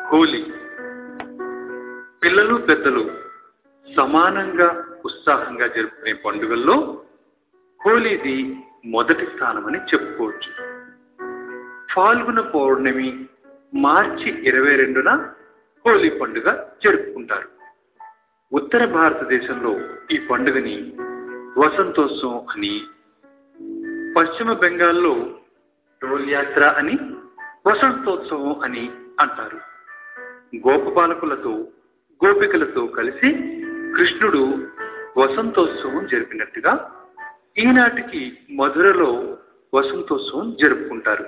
హోలీ పిల్లలు పెద్దలు సమానంగా ఉత్సాహంగా జరుపుకునే పండుగల్లో హోలీది మొదటి స్థానమని చెప్పుకోవచ్చు. ఫాల్గుణ పౌర్ణమి మార్చి 22న హోలీ పండుగ జరుపుకుంటారు. ఉత్తర భారతదేశంలో ఈ పండుగని వసంతోత్సవం అని, పశ్చిమ బెంగాల్లో డోల్ యాత్ర అని, వసంతోత్సవం అని అంటారు. గోపబాలకులతో గోపికలతో కలిసి కృష్ణుడు వసంతోత్సవం జరిపినట్టుగా ఈనాటికి మధురలో వసంతోత్సవం జరుపుకుంటారు.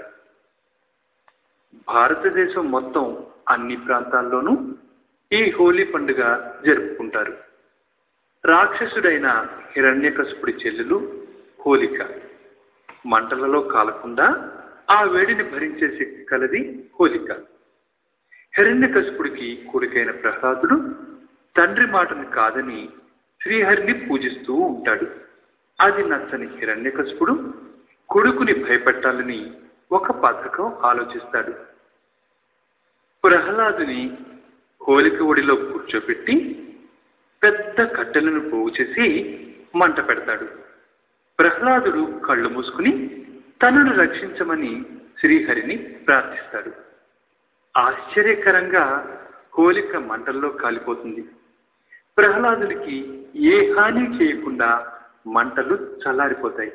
భారతదేశం మొత్తం అన్ని ప్రాంతాల్లోనూ ఈ హోలీ పండుగ జరుపుకుంటారు. రాక్షసుడైన హిరణ్యకశిపుడి చెల్లెలు హోలిక మంటలలో కాలకుండా ఆ వేడిని భరించే శక్తి కలది హోలిక. హిరణ్యకశిపుడికి కొడుకైన ప్రహ్లాదుడు తండ్రి మాటను కాదని శ్రీహరిని పూజిస్తూ ఉంటాడు. అది నచ్చని హిరణ్యకశిపుడు కొడుకుని భయపెట్టాలని ఒక పథకం ఆలోచిస్తాడు. ప్రహ్లాదుని హోలిక ఒడిలో కూర్చోబెట్టి పెద్ద కట్టెలను పోగు చేసి మంట పెడతాడు. ప్రహ్లాదుడు కళ్ళు మూసుకుని తనను రక్షించమని శ్రీహరిని ప్రార్థిస్తాడు. ఆశ్చర్యకరంగా హోలిక మంటల్లో కాలిపోతుంది. ప్రహ్లాదుడికి ఏ హాని చేయకుండా మంటలు చల్లారిపోతాయి.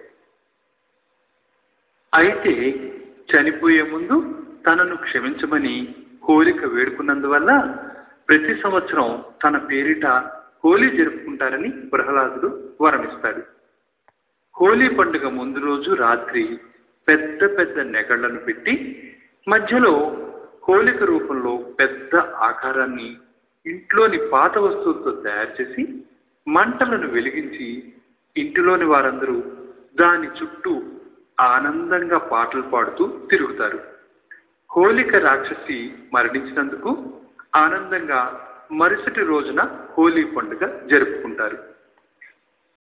అయితే చనిపోయే ముందు తనను క్షమించమని హోలిక వేడుకున్నందువల్ల ప్రతి సంవత్సరం తన పేరిట హోలీ జరుపుకుంటారని ప్రహ్లాదుడు వరమిస్తాడు. హోలీ పండుగ ముందు రోజు రాత్రి పెద్ద పెద్ద నెగళ్లను పెట్టి మధ్యలో హోలిక రూపంలో పెద్ద ఆకారాన్ని ఇంట్లోని పాత వస్తువులతో తయారు చేసి మంటలను వెలిగించి ఇంటిలోని వారందరూ దాని చుట్టూ ఆనందంగా పాటలు పాడుతూ తిరుగుతారు. హోలిక రాక్షసి మరణించినందుకు ఆనందంగా మరుసటి రోజున హోలీ పండుగ జరుపుకుంటారు.